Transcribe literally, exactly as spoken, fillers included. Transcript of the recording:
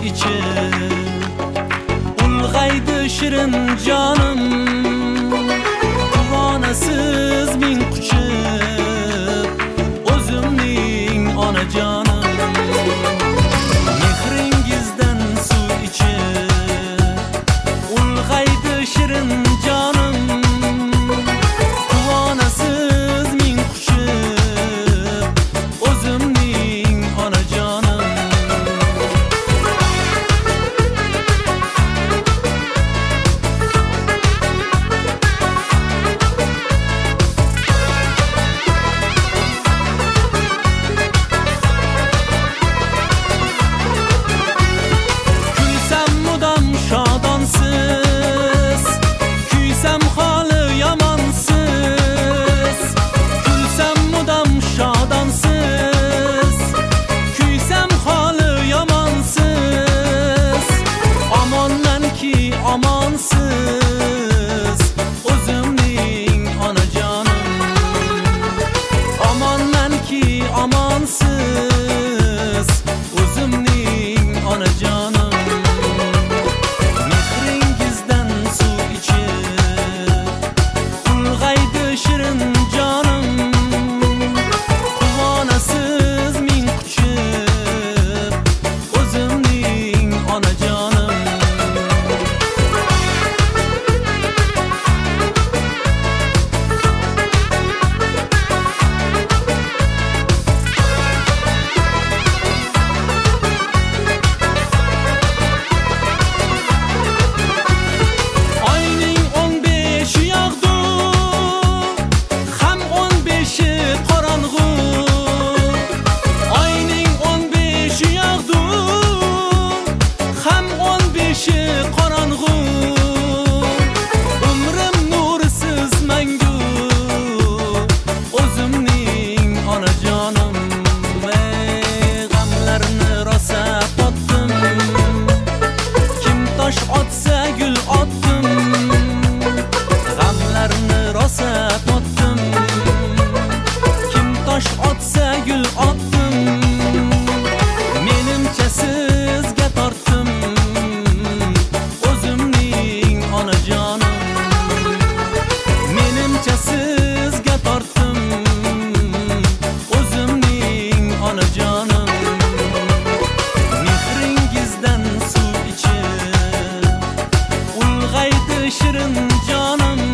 ichib ulg'aydi shirin jonim, quvonasiz ming quchib o'zimning onajonim. Mehringizdan suv ichib ulg'aydi shirin jonim, quvonasiz ming quchib o'zimning onajonim. Kulsam mudom shodonsiz, kuysam holi yomonsiz. Kulsam mudom shodonsiz, kuysam holi yomonsiz. Omonmanki omonsiz o'zimning onajonim. Omonmanki omonsiz o'zimning onajonim. Mehringizdan suv ichib ulg'aydi shirin jonim, quvonasiz ming quchib o'zimning onajonim. Oyning o'n beshi yog'du, ham o'n beshi qorong'u. Oyning o'n beshi yog'du, ham o'n beshi qorong'u. Umrim nursiz mangu o'zimning onajonim. Ey, g'amlarni rosa totdim, kim tosh otsa gul otdim. G'amlarni rosa totdim, kim tosh otsa gul otdim. Menimcha sizga tortdim o'zimning onajonim. Menimcha sizga tortdim o'zimning onajonim. Mehringizdan suv ichib ulg'aydi shirin jonim,